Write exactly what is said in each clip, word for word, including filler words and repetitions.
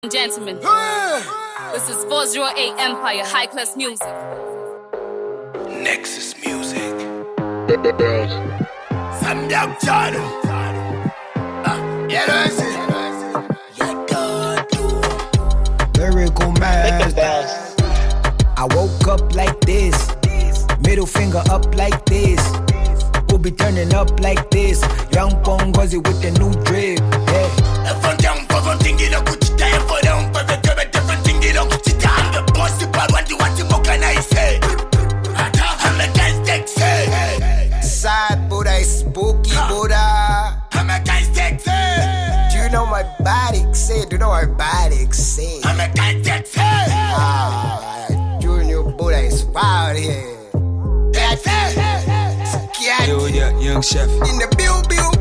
Gentlemen, this is four oh eight Empire High Class Music. Nexus Music. Sam Young John. Yeah, that's it. Lyrical master. I woke up like this, middle finger up like this. We'll be turning up like this. Young Pongozi with the new drip. Yeah. Side Buddha is spooky Buddha. I'm a guy's sexy. Do you know my body say? Do you know my body say? I'm a guy's sexy. Ah, Junior Buddha is wild here. That's it. Yo, yeah, young chef. In the bill, bill.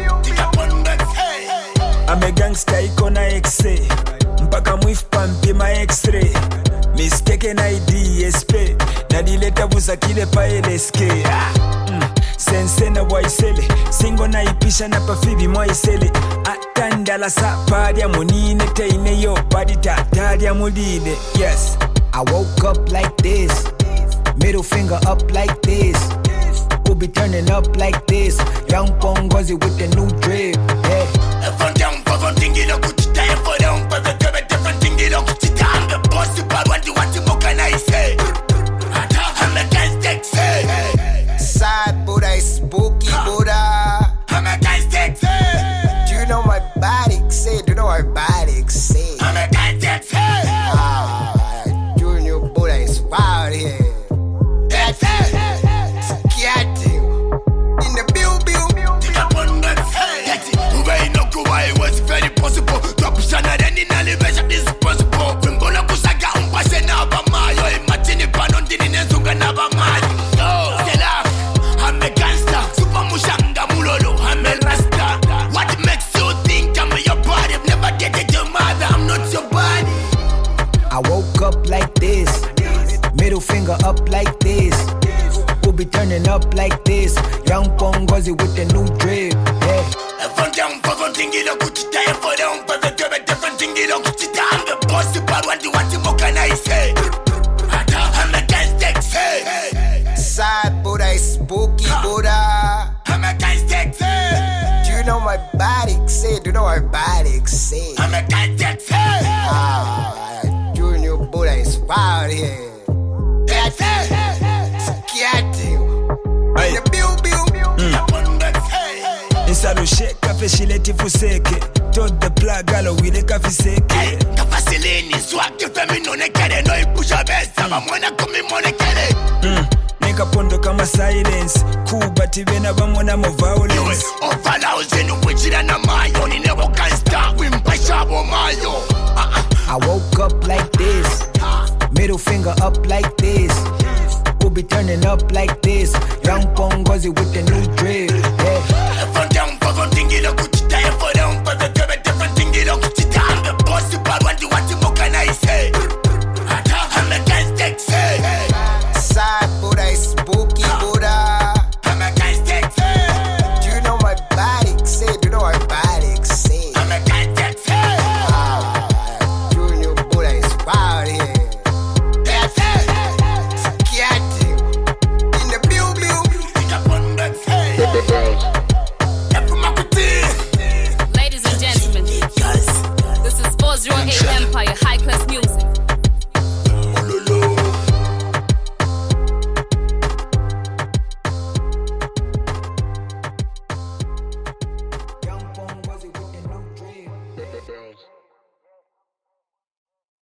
I'm a gangster ikona X-ray. Mpaka mwifu pampi ma X-ray. Mistaken I D S P. Nadileta busa kile pa L S K. mm. Sense na waisele. Singo na ipisha na pafibi mwaisele. Atanda la sapari ya munine. Teine yo badi tatari ya mudine. Yes. I woke up like this, middle finger up like this. We'll be turning up like this. Young Pongozi with the new drip. Yeah. Side Buddha is spooky Buddha. I'm a guy's sexy. Do you know my body say? Do you know my body say? I'm a guy's sexy. Ah, Junior Buddha is wild here. That's it. Scatting in the bill, bill. It was very possible. Drop Shana then in elevation is possible. Pimbola Kusaga Umpase Nabamayo. Imagine if I don't did in Zunga Nabamayo. No, Stella, I'm a gangster. Super Mushanga Mulolo, I'm a rasta. What makes you think I'm your body? I've never dated your mother, I'm not your body. I woke up like this, middle finger up like this. We'll be turning up like this. Young Pongozi with the new drip. Yeah. I'm the boss, but what you want to more can I say? I'm a guy's sexy. Side Buddha is spooky Buddha. I'm a guy's sexy. Do you know my body say? Do you know my body say? I'm a guy's sexy. Ah, Junior Buddha is wild here. That's it. Scatting in the bill, bill. Insalo shake kafe shileti fuseke. Told the plug alo wile kafe seke. Kafasilini swag the femino nekere. No ipusha besa bamwana kumi mone kere. Neka pondo kama silence. Kubati vena bamwana mo violence. Ofala uzenu wichira na mayo. Ni nebo gangsta wimpasha bo mayo. I woke up like this, middle finger up like this. We'll be turning up like this. Young Pongozi with the new drip. Yeah. I'm the boss, but what you want to more can I say? I'm a guy's sexy. Side Buddha is spooky Buddha. I'm a guy's sexy. Do you know my body say? Do you know my body say? I'm a guy's sexy. Ah, Junior Buddha is wild here. That's it. Scatting in the bill, bill. Ladies and gentlemen, this is four oh eight Empire High Class Music.